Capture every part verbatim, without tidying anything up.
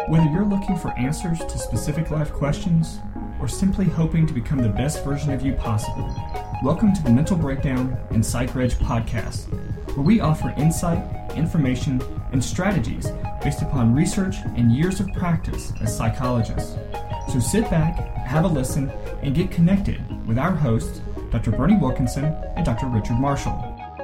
Whether you're looking for answers to specific life questions or simply hoping to become the best version of you possible, welcome to the Mental Breakdown and PsychReg podcast, where we offer insight, information, and strategies based upon research and years of practice as psychologists. So sit back, have a listen, and get connected with our hosts, Doctor Bernie Wilkinson and Doctor Richard Marshall.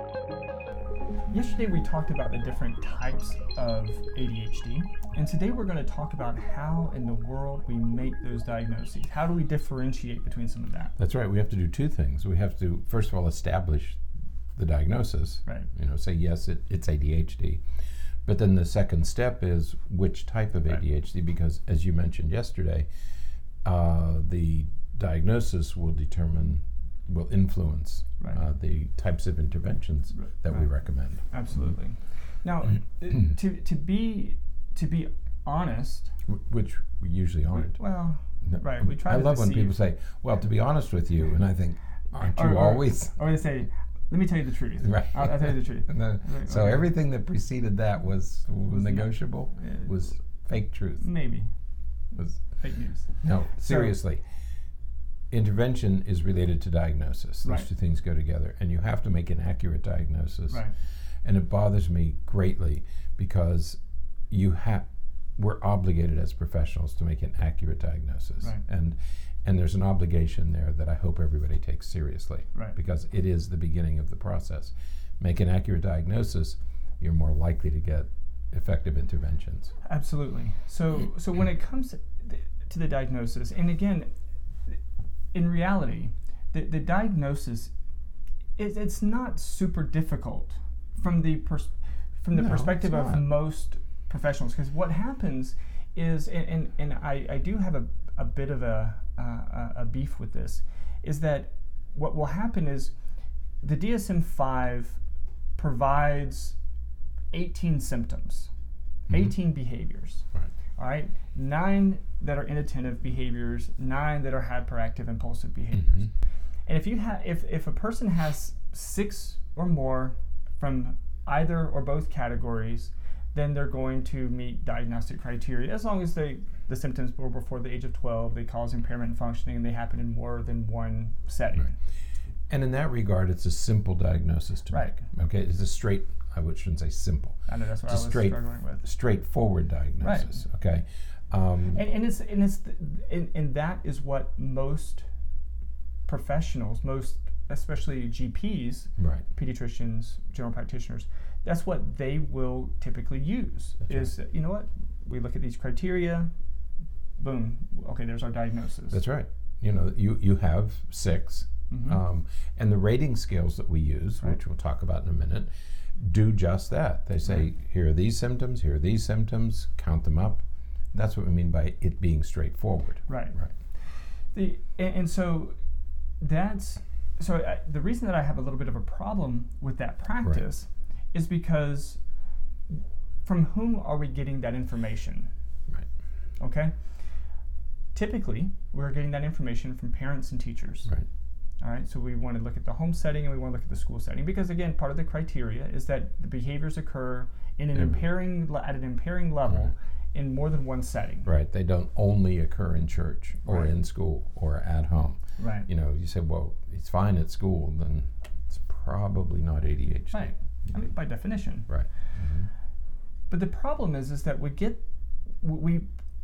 Yesterday we talked about the different types of A D H D, and today we're going to talk about how in the world we make those diagnoses. How do we differentiate between some of that? That's right. We have to do two things. We have to, first of all, establish the diagnosis. Right. You know, say, yes, it, it's A D H D. But then the second step is which type of right. A D H D, because as you mentioned yesterday, uh, the diagnosis will determine will influence right. uh, the types of interventions right. that right. we recommend. Absolutely. Now, to to be to be honest, which we usually aren't. Well, right. We try. I to love deceive. when people say, "Well, to be honest with you," and I think, "Aren't you or, always?" Or, or they say, "Let me tell you the truth." Right. I'll, I'll tell you the truth. And then, right. So okay. everything that preceded that was, was, was negotiable. Not, uh, was fake truth. Maybe. Was fake news. No, seriously. So, intervention is related to diagnosis. Those right. two things go together, and you have to make an accurate diagnosis. Right. And it bothers me greatly because you have we're obligated as professionals to make an accurate diagnosis. Right. And and there's an obligation there that I hope everybody takes seriously. Right. Because it is the beginning of the process. Make an accurate diagnosis, you're more likely to get effective interventions. Absolutely. So so when it comes to the, to the diagnosis, and again, in reality, the, the diagnosis, it, it's not super difficult from the pers- from the no, perspective of not. most professionals, because what happens is, and, and, and I, I do have a, a bit of a, uh, a beef with this, is that what will happen is the D S M five provides eighteen symptoms, mm-hmm. eighteen behaviors. Right. All right, nine that are inattentive behaviors, nine that are hyperactive impulsive behaviors. Mm-hmm. And if you have, if, if a person has six or more from either or both categories, then they're going to meet diagnostic criteria as long as they the symptoms were before the age of twelve, they cause impairment in functioning, and they happen in more than one setting. Right. And in that regard, it's a simple diagnosis to right. make. Okay, it's a straight. I shouldn't say simple. I know that's what it's I was straight, struggling with. Straightforward diagnosis. Right. Okay. Um, and, and it's and it's the, and, and that is what most professionals, most especially G Ps, right. pediatricians, general practitioners, that's what they will typically use. That's is right. you know what? We look at these criteria, boom, okay, there's our diagnosis. That's right. You know, you, you have six, mm-hmm. um, and the rating scales that we use, right. which we'll talk about in a minute, do just that. They say, right. here are these symptoms, here are these symptoms, count them up. That's what we mean by it being straightforward. Right. Right. The and, and so that's so I, the reason that I have a little bit of a problem with that practice right. is because from whom are we getting that information? Right. Okay. Typically, we're getting that information from parents and teachers. Right. All right. So we want to look at the home setting and we want to look at the school setting because again, part of the criteria is that the behaviors occur in an mm-hmm. impairing at an impairing level. Right. In more than one setting. Right. They don't only occur in church or right. in school or at home. Right. You know, you say, well, it's fine at school, then it's probably not A D H D. Right. I mean, by definition. Right. Mm-hmm. But the problem is, is that we get, we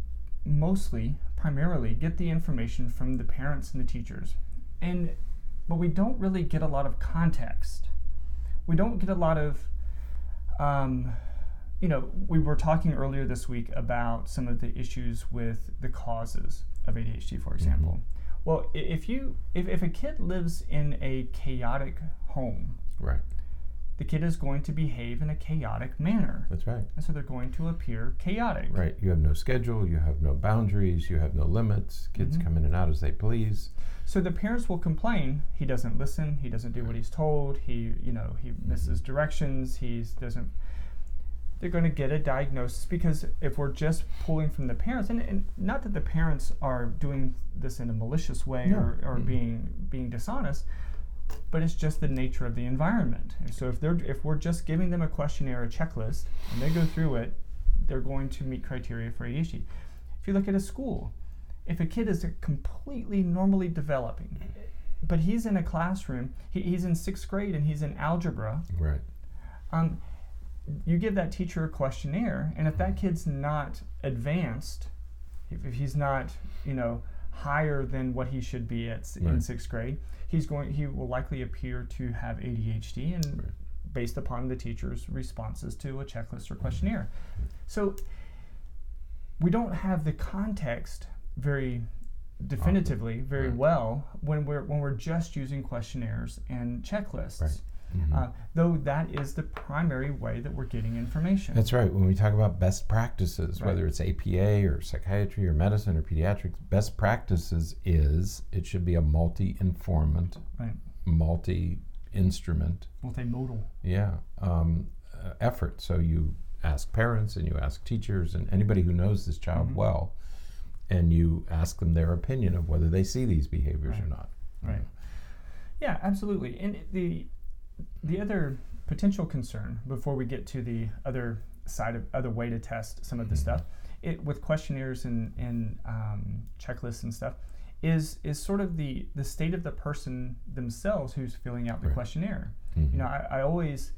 mostly, primarily, get the information from the parents and the teachers, and but we don't really get a lot of context. We don't get a lot of. Um, You know, we were talking earlier this week about some of the issues with the causes of A D H D, for example. Mm-hmm. Well, if you if, if a kid lives in a chaotic home, right, the kid is going to behave in a chaotic manner. That's right. And so they're going to appear chaotic. Right. You have no schedule, you have no boundaries, you have no limits. Kids mm-hmm. come in and out as they please. So the parents will complain, he doesn't listen, he doesn't do what he's told, he, you know, he misses mm-hmm. directions, he doesn't they're going to get a diagnosis because if we're just pulling from the parents, and, and not that the parents are doing this in a malicious way no. or, or mm-hmm. being being dishonest, but it's just the nature of the environment. And so if they're if we're just giving them a questionnaire, a checklist, and they go through it, they're going to meet criteria for A D H D. If you look at a school, if a kid is completely normally developing, but he's in a classroom, he, he's in sixth grade and he's in algebra, right? Um, you give that teacher a questionnaire, and if that kid's not advanced, if, if he's not, you know, higher than what he should be at right. in sixth grade, he's going. He will likely appear to have A D H D, and right. based upon the teacher's responses to a checklist or questionnaire. Mm-hmm. So we don't have the context very definitively, very right. well when we're when we're just using questionnaires and checklists. Right. Mm-hmm. Uh, though that is the primary way that we're getting information. That's right. When we talk about best practices, right. whether it's A P A or psychiatry or medicine or pediatrics, best practices is it should be a multi-informant, right. multi-instrument, multimodal. Yeah, um, uh, effort. So you ask parents and you ask teachers and anybody who knows this child mm-hmm. well, and you ask them their opinion of whether they see these behaviors right. or not. Right. Yeah, absolutely. And the The other potential concern, before we get to the other side of other way to test some of the mm-hmm. stuff, it with questionnaires and, and um, checklists and stuff, is is sort of the the state of the person themselves who's filling out the right. questionnaire. Mm-hmm. You know, I, I always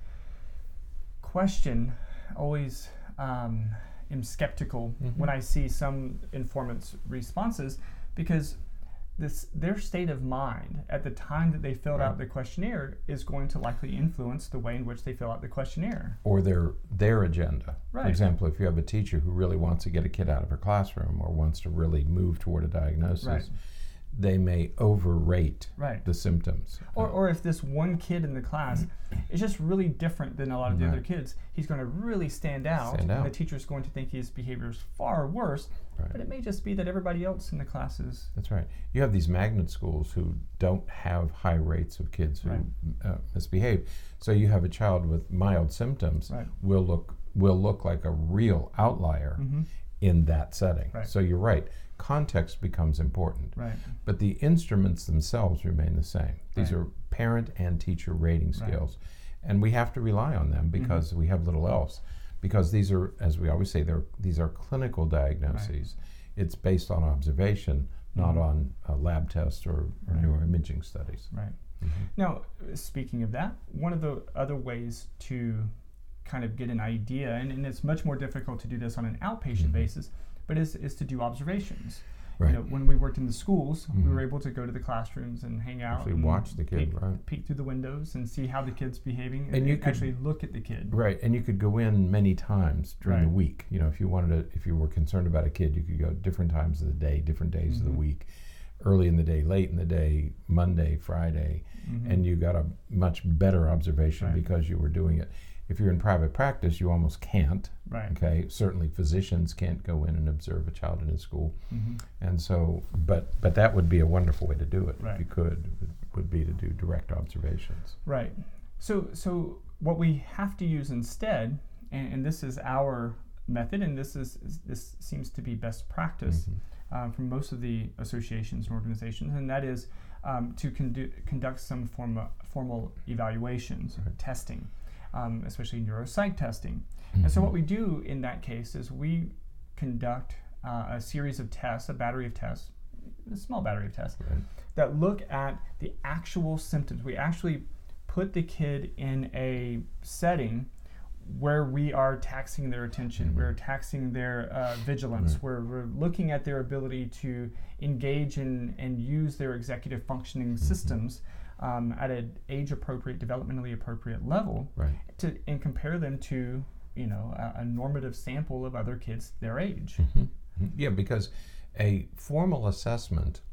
question, always um, am skeptical mm-hmm. when I see some informant's responses, because This, their state of mind at the time that they filled right. out the questionnaire is going to likely influence the way in which they fill out the questionnaire. Or their their agenda. Right. For example, if you have a teacher who really wants to get a kid out of her classroom or wants to really move toward a diagnosis, right. they may overrate right. the symptoms. Or, or if this one kid in the class is just really different than a lot of the right. other kids, he's going to really stand out, stand out. and the teacher's going to think his behavior is far worse. Right. But it may just be that everybody else in the class is. That's right. You have these magnet schools who don't have high rates of kids who right. uh, misbehave. So you have a child with mild symptoms right. will look will look like a real outlier mm-hmm. in that setting. Right. So you're right. Context becomes important. Right. But the instruments themselves remain the same. These right. are parent and teacher rating scales. Right. And we have to rely on them because mm-hmm. we have little else. Because these are, as we always say, they're, these are clinical diagnoses. Right. It's based on observation, not mm-hmm. on uh, lab tests or, or right. neuroimaging studies. Right. Mm-hmm. Now, speaking of that, one of the other ways to kind of get an idea, and, and it's much more difficult to do this on an outpatient mm-hmm. basis, but is, is to do observations. Right. You know, when we worked in the schools, mm-hmm. we were able to go to the classrooms and hang out actually and watch the kid, peek, right? peek through the windows and see how the kid's behaving, and, And you and could actually look at the kid. Right, and you could go in many times during right. the week. You know, if you wanted to, if you were concerned about a kid, you could go different times of the day, different days mm-hmm. of the week, early in the day, late in the day, Monday, Friday, mm-hmm. and you got a much better observation right. because you were doing it. If you're in private practice, you almost can't. Right. Okay. Certainly, physicians can't go in and observe a child in his school, mm-hmm. and so, but but that would be a wonderful way to do it. Right. If you could, would, would be to do direct observations. Right. So so what we have to use instead, and, and this is our method, and this is this seems to be best practice mm-hmm. um, from most of the associations and organizations, and that is um, to condu- conduct some form of formal evaluations, right. testing. Um, especially neuropsych testing. Mm-hmm. And so what we do in that case is we conduct uh, a series of tests, a battery of tests, a small battery of tests, right. that look at the actual symptoms. We actually put the kid in a setting where we are taxing their attention, mm-hmm. we're taxing their uh, vigilance, right. we're, we're looking at their ability to engage in, and use their executive functioning mm-hmm. systems Um, at an age-appropriate, developmentally appropriate level, right. to and compare them to, you know, a, a normative sample of other kids their age. Mm-hmm. Yeah, because a formal assessment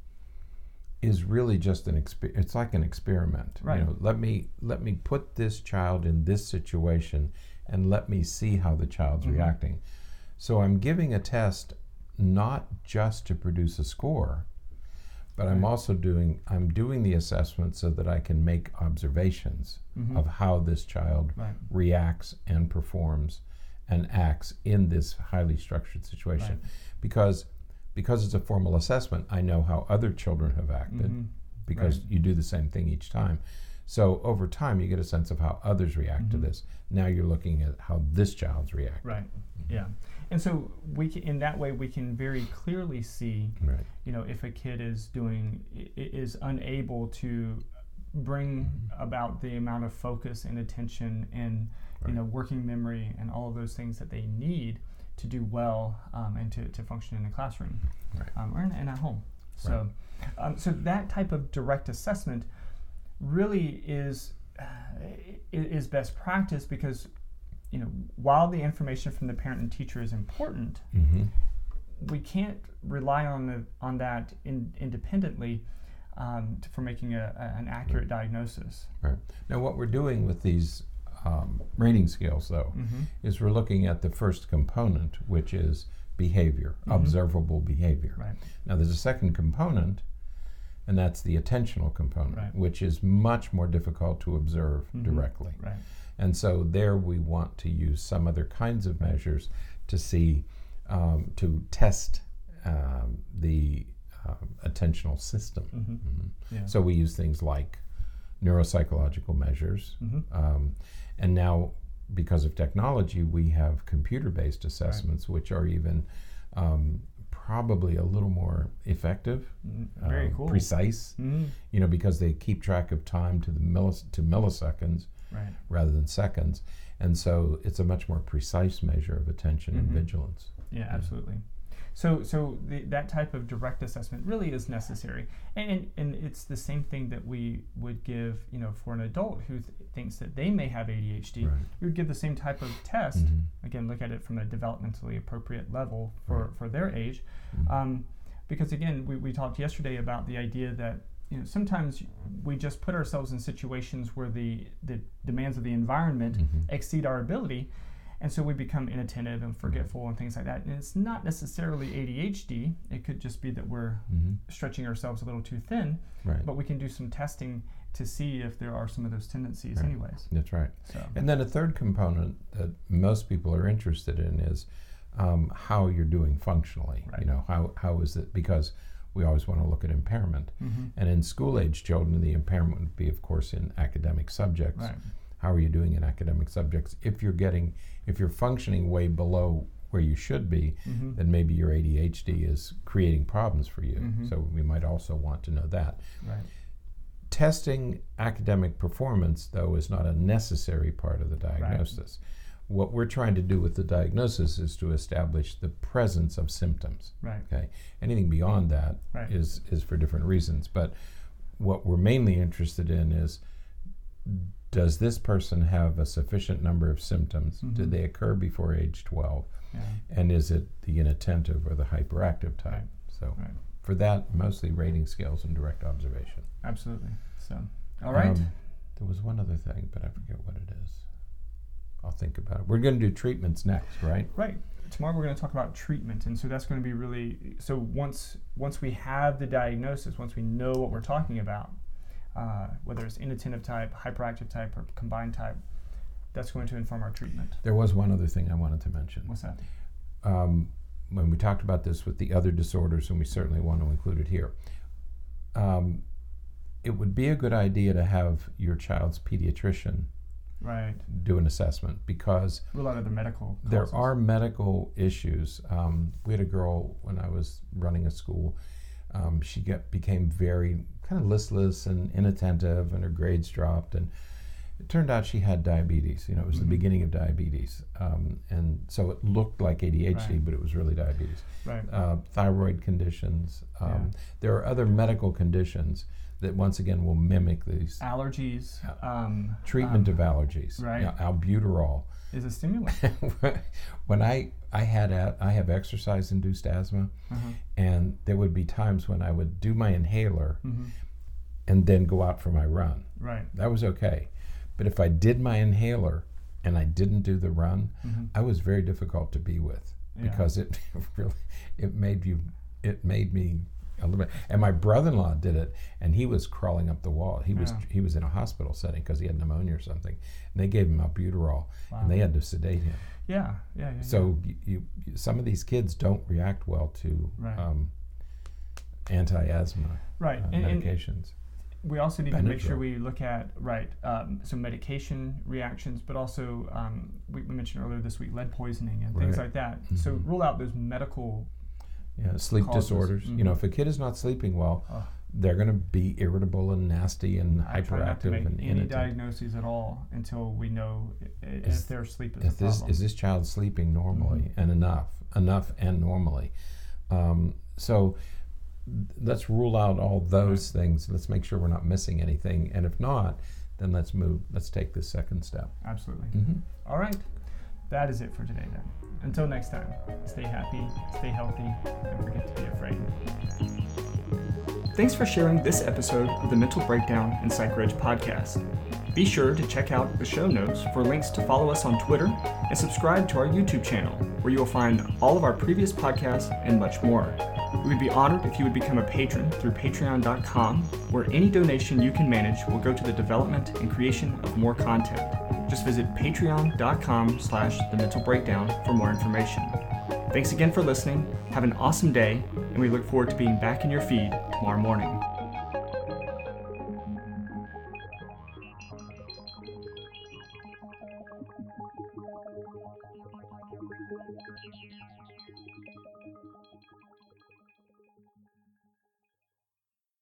is really just an exper- it's like an experiment. Right. You know, let me let me put this child in this situation and let me see how the child's mm-hmm. reacting. So I'm giving a test not just to produce a score, but right. I'm also doing I'm doing the assessment so that I can make observations mm-hmm. of how this child right. reacts and performs and acts in this highly structured situation. Right. Because because it's a formal assessment, I know how other children have acted mm-hmm. because right. you do the same thing each time. So over time, you get a sense of how others react mm-hmm. to this. Now you're looking at how this child's react. Right. Yeah. And so we can, in that way, we can very clearly see, Right. you know, if a kid is doing i- is unable to bring about the amount of focus and attention and Right. you know working memory and all of those things that they need to do well um, and to, to function in a classroom Right. um, or in, in at home. So, um, so that type of direct assessment really is uh, i- is best practice because, you know, while the information from the parent and teacher is important, Mm-hmm. we can't rely on the on that in, independently um, to, for making a, a, an accurate diagnosis. Right. Now, what we're doing with these um, rating scales, though, Mm-hmm. is we're looking at the first component, which is behavior, Mhm. observable behavior. Right. Now, there's a second component, and that's the attentional component, Right. which is much more difficult to observe Mhm. directly. Right. And so there we want to use some other kinds of measures to see, um, to test um, the um, attentional system. Mm-hmm. Mhm. Yeah. So we use things like neuropsychological measures. Mm-hmm. Um, and now, because of technology, we have computer-based assessments, which are even um, probably a little more effective, Mm-hmm. Very um, cool. precise, Mm-hmm. you know, because they keep track of time to the millis- to milliseconds Right. rather than seconds. And so it's a much more precise measure of attention and Mhm. vigilance. Yeah, absolutely. So, so the, that type of direct assessment really is necessary, and, and and it's the same thing that we would give, you know, for an adult who th- thinks that they may have A D H D. Right. We would give the same type of test. Mhm. Again, look at it from a developmentally appropriate level for, Right. for their age, Mhm. um, because again, we, we talked yesterday about the idea that, you know, sometimes we just put ourselves in situations where the the demands of the environment Mhm. exceed our ability. And so we become inattentive and forgetful and things like that. And it's not necessarily A D H D. It could just be that we're Mhm. stretching ourselves a little too thin. Right. But we can do some testing to see if there are some of those tendencies Right. anyways. That's right. So And then a third component that most people are interested in is um, how you're doing functionally. Right. You know, how, how is it, because we always want to look at impairment. Mhm. And in school-age children, the impairment would be, of course, in academic subjects. Right. How are you doing in academic subjects? If you're getting, if you're functioning way below where you should be, Mhm. then maybe your A D H D is creating problems for you. Mhm. So we might also want to know that. Right. Testing academic performance, though, is not a necessary part of the diagnosis. What we're trying to do with the diagnosis is to establish the presence of symptoms. Right. Okay. Anything beyond that Right. is is for different reasons. But what we're mainly interested in is, does this person have a sufficient number of symptoms? Mhm. Did they occur before age twelve? Yeah. And is it the inattentive or the hyperactive type? Right. So Right. for that, mostly rating scales and direct observation. Absolutely. So, all right. Um, there was one other thing, but I forget what it is. I'll think about it. We're going to do treatments next, right? Right. Tomorrow we're going to talk about treatment, and so that's going to be really. So once once we have the diagnosis, once we know what we're talking about, uh, whether it's inattentive type, hyperactive type, or combined type, that's going to inform our treatment. There was one other thing I wanted to mention. What's that? Um, when we talked about this with the other disorders, and we certainly want to include it here, um, it would be a good idea to have your child's pediatrician Right. do an assessment, because Rule out other medical causes. there are medical issues. Um, we had a girl when I was running a school. Um, she get, became very kind of listless and inattentive, and her grades dropped. And it turned out she had diabetes. You know, it was Mhm. the beginning of diabetes, um, and so it looked like A D H D, Right. but it was really diabetes. Right. Uh, thyroid conditions. Um, Yeah. There are other medical conditions that once again will mimic these. Allergies. Um, Treatment um, of allergies. right. You know, albuterol. is a stimulant. when I I had a, I have exercise induced asthma, uh-huh. and there would be times when I would do my inhaler hmm and then go out for my run. Right. That was okay, but if I did my inhaler and I didn't do the run, hmm I was very difficult to be with, Yeah. because it really it made you it made me a little bit. And my brother-in-law did it, and he was crawling up the wall. He was Yeah. he was in a hospital setting because he had pneumonia or something, and they gave him albuterol, Wow. and they had to sedate him. Yeah. Yeah. Yeah. So you, you, some of these kids don't react well to Right. um, anti-asthma yeah. right. uh, and, and medications. we also need to make sure Benadryl. we look at, right, um, some medication reactions, but also, um, we, we mentioned earlier this week, lead poisoning and things Right. like that. So Mhm. rule out those medical, Yeah, sleep causes. disorders. You know, Mhm. if a kid is not sleeping well, Ugh. they're going to be irritable and nasty and I try not to hyperactive make and any inattentive. diagnoses at all until we know i- i- Is- if their sleep is If a this problem. is this child sleeping normally Mhm. and enough, enough and normally. Um, so th- let's rule out all those things. Let's make sure we're not missing anything. And if not, then let's move. Let's take the second step. Absolutely. Mm-hmm. All right. That is it for today then. Until next time, stay happy, stay healthy, don't forget to be afraid. Thanks for sharing this episode of the Mental Breakdown and PsychReg podcast. Be sure to check out the show notes for links to follow us on Twitter and subscribe to our YouTube channel, where you will find all of our previous podcasts and much more. We would be honored if you would become a patron through patreon dot com, where any donation you can manage will go to the development and creation of more content. Just visit patreon dot com slash the mental breakdown for more information. Thanks again for listening. Have an awesome day, and we look forward to being back in your feed tomorrow morning. Thank you.